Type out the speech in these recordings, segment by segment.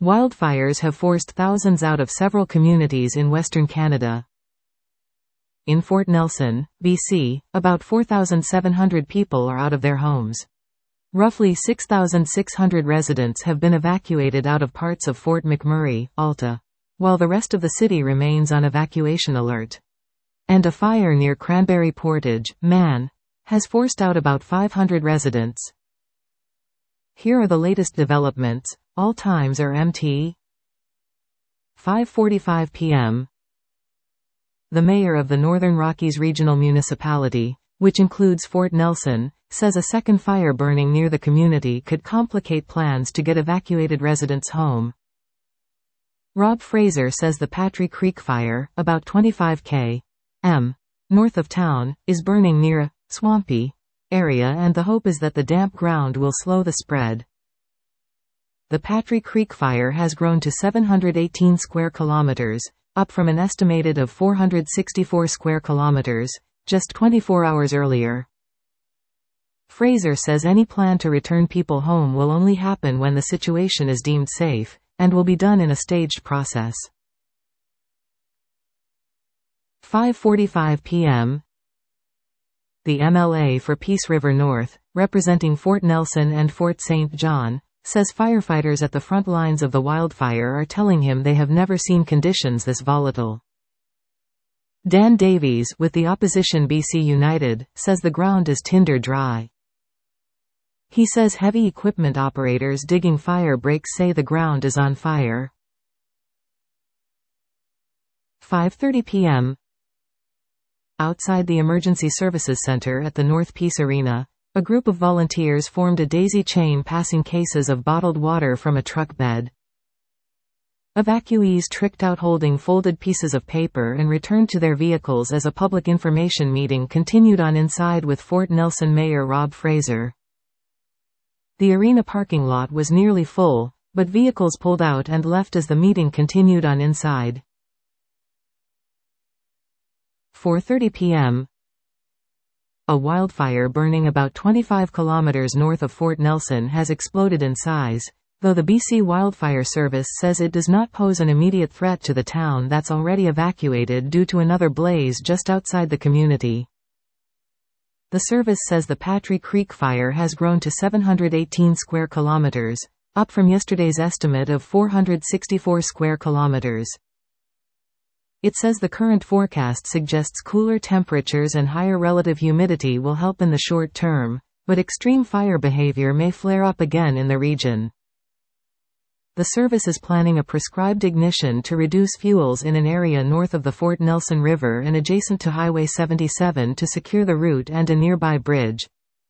Wildfires have forced thousands out of several communities in Western Canada. In Fort Nelson, BC, about 4,700 people are out of their homes. Roughly 6,600 residents have been evacuated out of parts of Fort McMurray, Alta, while the rest of the city remains on evacuation alert. And a fire near Cranberry Portage, Man, has forced out about 500 residents. Here are the latest developments. All times are MT. 5:45 p.m. The mayor of the Northern Rockies Regional Municipality, which includes Fort Nelson, says a second fire burning near the community could complicate plans to get evacuated residents home. Rob Fraser says the Patry Creek fire, about 25 km north of town, is burning near a swampy area, and the hope is that the damp ground will slow the spread. The Patry Creek fire has grown to 718 square kilometers, up from an estimated of 464 square kilometers, just 24 hours earlier. Fraser says any plan to return people home will only happen when the situation is deemed safe, and will be done in a staged process. 5:45 p.m. The MLA for Peace River North, representing Fort Nelson and Fort St. John, says firefighters at the front lines of the wildfire are telling him they have never seen conditions this volatile. Dan Davies, with the opposition BC United, says the ground is tinder dry. He says heavy equipment operators digging fire breaks say the ground is on fire. 5:30 p.m. Outside the Emergency Services Center at the North Peace Arena, a group of volunteers formed a daisy chain passing cases of bottled water from a truck bed. Evacuees tricked out holding folded pieces of paper and returned to their vehicles as a public information meeting continued on inside with Fort Nelson Mayor Rob Fraser. The arena parking lot was nearly full, but vehicles pulled out and left as the meeting continued on inside. 4:30 p.m. A wildfire burning about 25 kilometers north of Fort Nelson has exploded in size, though the BC Wildfire Service says it does not pose an immediate threat to the town that's already evacuated due to another blaze just outside the community. The service says the Patry Creek fire has grown to 718 square kilometers, up from yesterday's estimate of 464 square kilometers. It says the current forecast suggests cooler temperatures and higher relative humidity will help in the short term, but extreme fire behavior may flare up again in the region. The service is planning a prescribed ignition to reduce fuels in an area north of the Fort Nelson River and adjacent to Highway 77 to secure the route and a nearby bridge.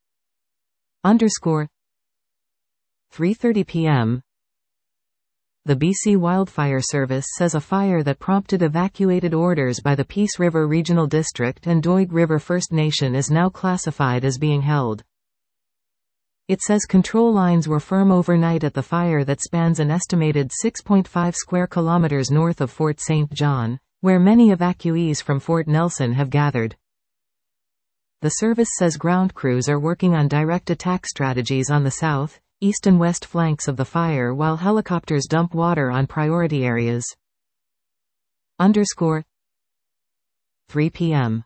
3:30 p.m. The BC Wildfire Service says a fire that prompted evacuated orders by the Peace River Regional District and Doig River First Nation is now classified as being held. It says control lines were firm overnight at the fire that spans an estimated 6.5 square kilometers north of Fort St. John, where many evacuees from Fort Nelson have gathered. The service says ground crews are working on direct attack strategies on the south, east and west flanks of the fire while helicopters dump water on priority areas. 3 p.m.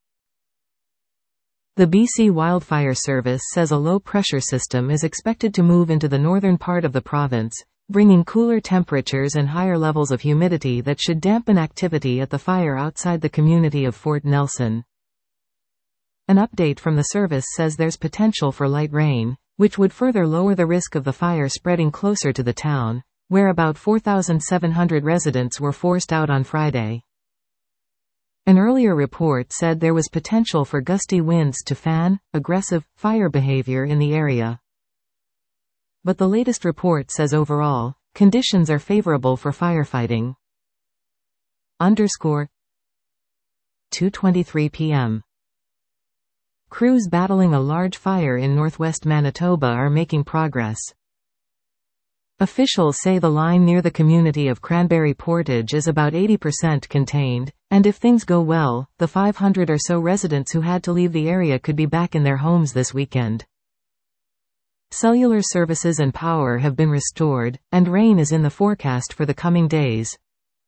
The BC Wildfire Service says a low-pressure system is expected to move into the northern part of the province, bringing cooler temperatures and higher levels of humidity that should dampen activity at the fire outside the community of Fort Nelson. An update from the service says there's potential for light rain, which would further lower the risk of the fire spreading closer to the town, where about 4,700 residents were forced out on Friday. An earlier report said there was potential for gusty winds to fan aggressive fire behavior in the area. But the latest report says overall, conditions are favorable for firefighting. 2:23 p.m. Crews battling a large fire in northwest Manitoba are making progress. Officials say the line near the community of Cranberry Portage is about 80% contained, and if things go well, the 500 or so residents who had to leave the area could be back in their homes this weekend. Cellular services and power have been restored, and rain is in the forecast for the coming days.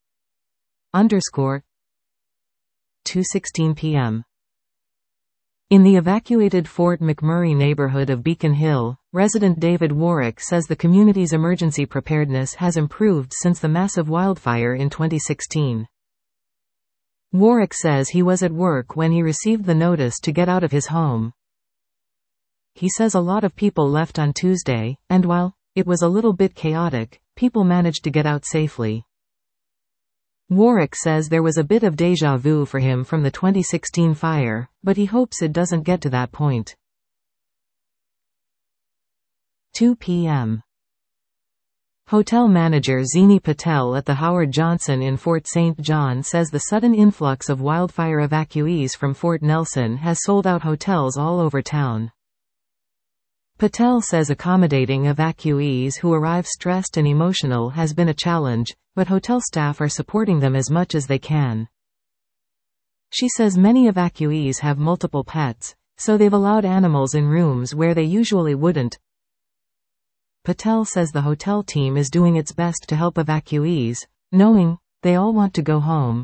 2:16 p.m. In the evacuated Fort McMurray neighborhood of Beacon Hill, resident David Warwick says the community's emergency preparedness has improved since the massive wildfire in 2016. Warwick says he was at work when he received the notice to get out of his home. He says a lot of people left on Tuesday, and while it was a little bit chaotic, people managed to get out safely. Warwick says there was a bit of déjà vu for him from the 2016 fire, but he hopes it doesn't get to that point. 2 p.m. Hotel manager Zini Patel at the Howard Johnson in Fort St. John says the sudden influx of wildfire evacuees from Fort Nelson has sold out hotels all over town. Patel says accommodating evacuees who arrive stressed and emotional has been a challenge, but hotel staff are supporting them as much as they can. She says many evacuees have multiple pets, so they've allowed animals in rooms where they usually wouldn't. Patel says the hotel team is doing its best to help evacuees, knowing they all want to go home.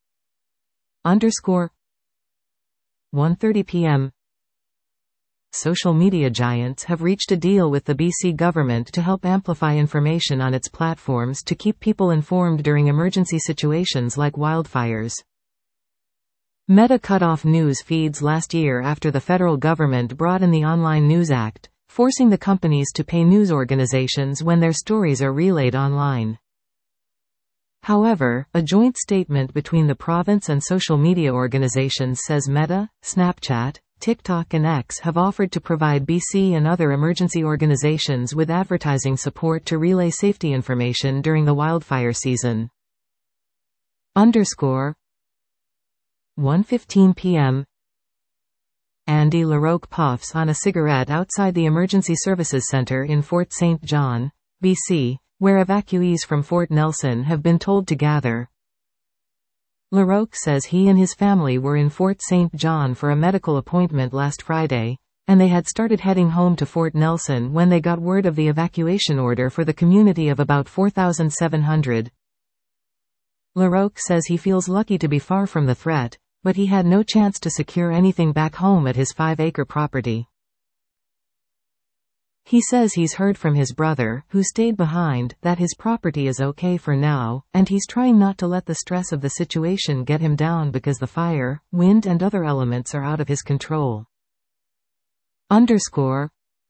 1:30 p.m. Social media giants have reached a deal with the BC government to help amplify information on its platforms to keep people informed during emergency situations like wildfires. Meta cut off news feeds last year after the federal government brought in the Online News Act, forcing the companies to pay news organizations when their stories are relayed online. However, a joint statement between the province and social media organizations says Meta, Snapchat, TikTok and X have offered to provide BC and other emergency organizations with advertising support to relay safety information during the wildfire season. 1:15 p.m. Andy LaRocque puffs on a cigarette outside the Emergency Services Center in Fort St. John, BC, where evacuees from Fort Nelson have been told to gather. LaRocque says he and his family were in Fort St. John for a medical appointment last Friday, and they had started heading home to Fort Nelson when they got word of the evacuation order for the community of about 4,700. LaRocque says he feels lucky to be far from the threat, but he had no chance to secure anything back home at his 5-acre property. He says he's heard from his brother, who stayed behind, that his property is okay for now, and he's trying not to let the stress of the situation get him down because the fire, wind and other elements are out of his control. 1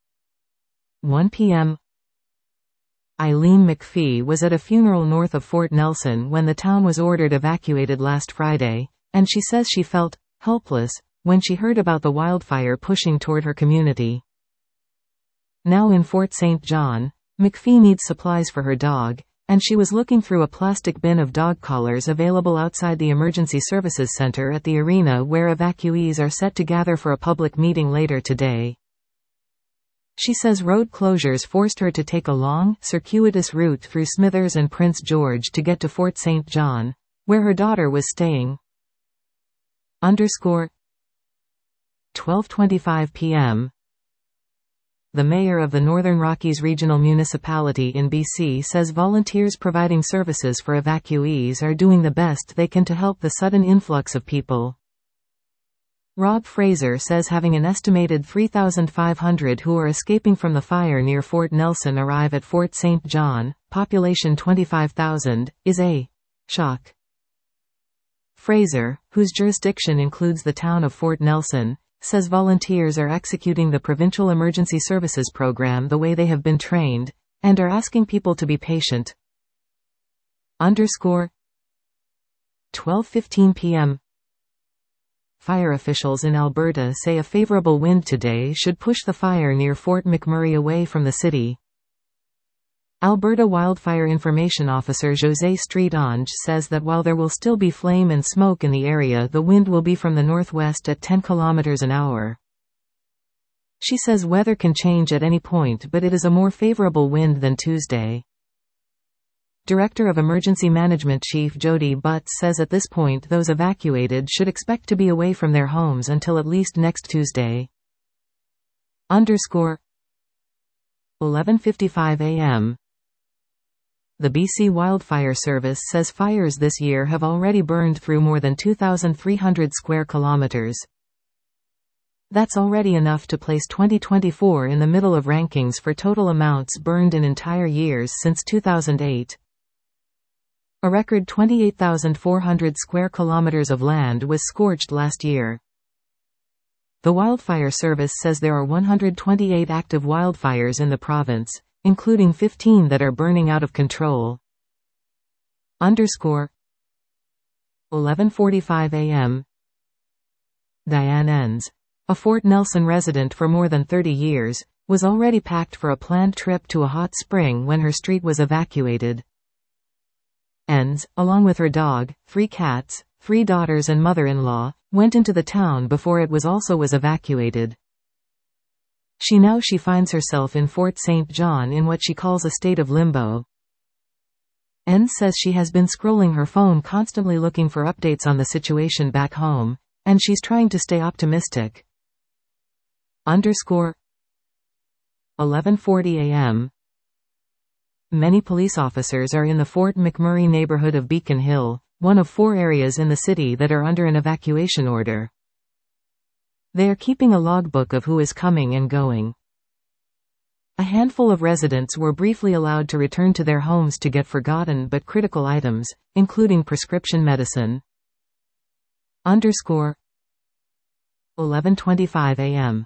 p.m. Eileen McPhee was at a funeral north of Fort Nelson when the town was ordered evacuated last Friday, and she says she felt helpless when she heard about the wildfire pushing toward her community. Now in Fort St. John, McPhee needs supplies for her dog, and she was looking through a plastic bin of dog collars available outside the Emergency Services Center at the arena where evacuees are set to gather for a public meeting later today. She says road closures forced her to take a long, circuitous route through Smithers and Prince George to get to Fort St. John, where her daughter was staying. 12:25 p.m. The mayor of the Northern Rockies Regional Municipality in BC says volunteers providing services for evacuees are doing the best they can to help the sudden influx of people. Rob Fraser says having an estimated 3,500 who are escaping from the fire near Fort Nelson arrive at Fort St. John, population 25,000, is a shock. Fraser, whose jurisdiction includes the town of Fort Nelson, says volunteers are executing the Provincial Emergency Services Program the way they have been trained, and are asking people to be patient. 12:15 p.m. Fire officials in Alberta say a favorable wind today should push the fire near Fort McMurray away from the city. Alberta Wildfire Information Officer José Streetange says that while there will still be flame and smoke in the area, the wind will be from the northwest at 10 km an hour. She says weather can change at any point, but it is a more favorable wind than Tuesday. Director of Emergency Management Chief Jody Butts says at this point those evacuated should expect to be away from their homes until at least next Tuesday. 11:55 a.m. The BC Wildfire Service says fires this year have already burned through more than 2,300 square kilometers. That's already enough to place 2024 in the middle of rankings for total amounts burned in entire years since 2008. A record 28,400 square kilometers of land was scorched last year. The Wildfire Service says there are 128 active wildfires in the province, including 15 that are burning out of control. 11:45 a.m. Diane Enns, a Fort Nelson resident for more than 30 years, was already packed for a planned trip to a hot spring when her street was evacuated. Enns, along with her dog, 3 cats, 3 daughters and mother-in-law, went into the town before it was evacuated. She finds herself in Fort St. John in what she calls a state of limbo. Enns says she has been scrolling her phone constantly looking for updates on the situation back home, and she's trying to stay optimistic. 11:40 a.m. Many police officers are in the Fort McMurray neighborhood of Beacon Hill, one of 4 areas in the city that are under an evacuation order. They are keeping a logbook of who is coming and going. A handful of residents were briefly allowed to return to their homes to get forgotten but critical items, including prescription medicine. 11:25 a.m.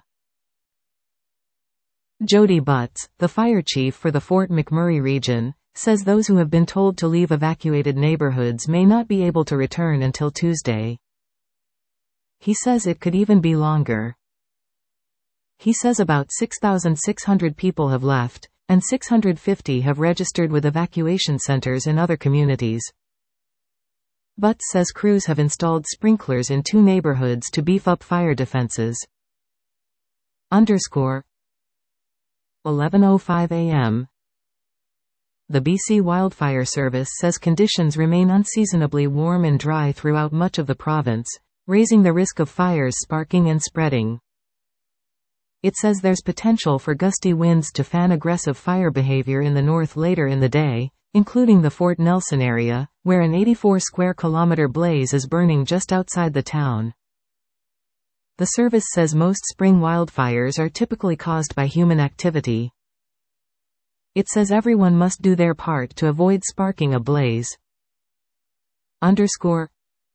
Jody Butts, the fire chief for the Fort McMurray region, says those who have been told to leave evacuated neighborhoods may not be able to return until Tuesday. He says it could even be longer. He says about 6,600 people have left, and 650 have registered with evacuation centers in other communities. Butts says crews have installed sprinklers in 2 neighborhoods to beef up fire defenses. 11:05 a.m. The BC Wildfire Service says conditions remain unseasonably warm and dry throughout much of the province, raising the risk of fires sparking and spreading. It says there's potential for gusty winds to fan aggressive fire behavior in the north later in the day, including the Fort Nelson area, where an 84 square kilometer blaze is burning just outside the town. The service says most spring wildfires are typically caused by human activity. It says everyone must do their part to avoid sparking a blaze. 11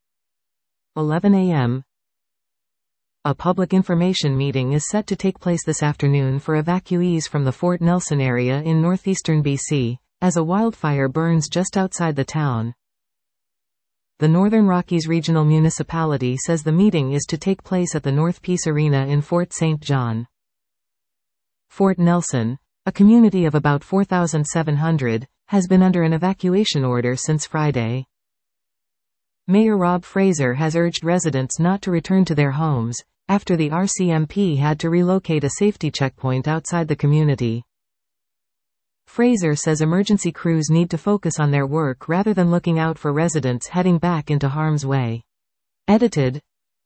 a.m. A public information meeting is set to take place this afternoon for evacuees from the Fort Nelson area in northeastern BC, as a wildfire burns just outside the town. The Northern Rockies Regional Municipality says the meeting is to take place at the North Peace Arena in Fort St. John. Fort Nelson, a community of about 4,700, has been under an evacuation order since Friday. Mayor Rob Fraser has urged residents not to return to their homes, after the RCMP had to relocate a safety checkpoint outside the community. Fraser says emergency crews need to focus on their work rather than looking out for residents heading back into harm's way. Edited.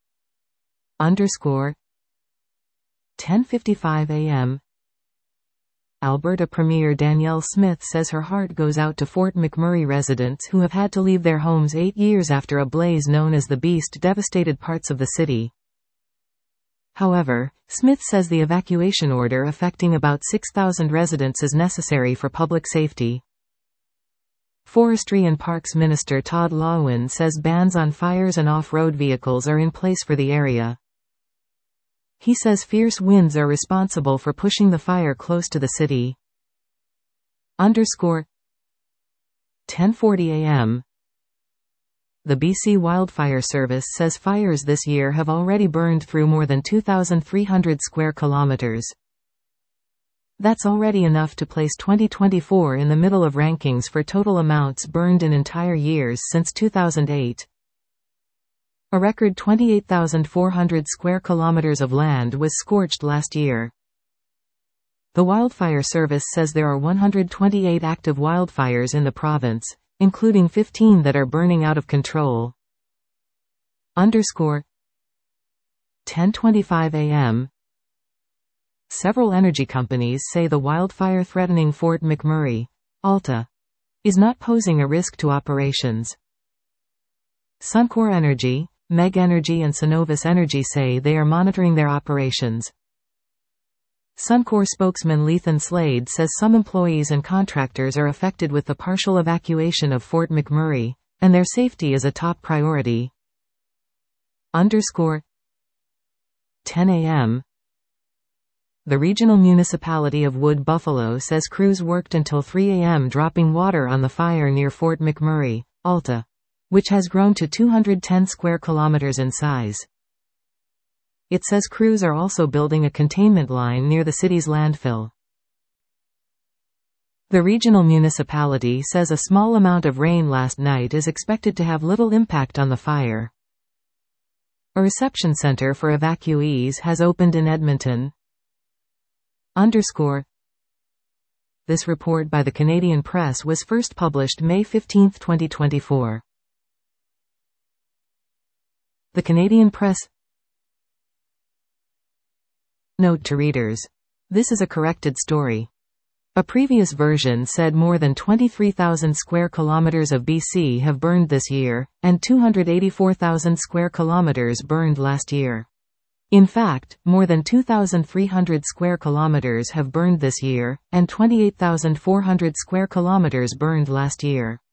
10:55 a.m. Alberta Premier Danielle Smith says her heart goes out to Fort McMurray residents who have had to leave their homes 8 years after a blaze known as the Beast devastated parts of the city. However, Smith says the evacuation order affecting about 6,000 residents is necessary for public safety. Forestry and Parks Minister Todd Lawin says bans on fires and off-road vehicles are in place for the area. He says fierce winds are responsible for pushing the fire close to the city. 10:40 a.m. The BC Wildfire Service says fires this year have already burned through more than 2,300 square kilometers. That's already enough to place 2024 in the middle of rankings for total amounts burned in entire years since 2008. A record 28,400 square kilometers of land was scorched last year. The Wildfire Service says there are 128 active wildfires in the province, including 15 that are burning out of control. 10:25 a.m. Several energy companies say the wildfire threatening Fort McMurray, Alta, is not posing a risk to operations. Suncor Energy, Meg Energy and Cenovus Energy say they are monitoring their operations. Suncor spokesman Lethan Slade says some employees and contractors are affected with the partial evacuation of Fort McMurray, and their safety is a top priority. 10 a.m. The regional municipality of Wood Buffalo says crews worked until 3 a.m. dropping water on the fire near Fort McMurray, Alta, which has grown to 210 square kilometers in size. It says crews are also building a containment line near the city's landfill. The regional municipality says a small amount of rain last night is expected to have little impact on the fire. A reception center for evacuees has opened in Edmonton. This report by the Canadian Press was first published May 15, 2024. The Canadian Press. Note to readers. This is a corrected story. A previous version said more than 23,000 square kilometers of BC have burned this year, and 284,000 square kilometers burned last year. In fact, more than 2,300 square kilometers have burned this year, and 28,400 square kilometers burned last year.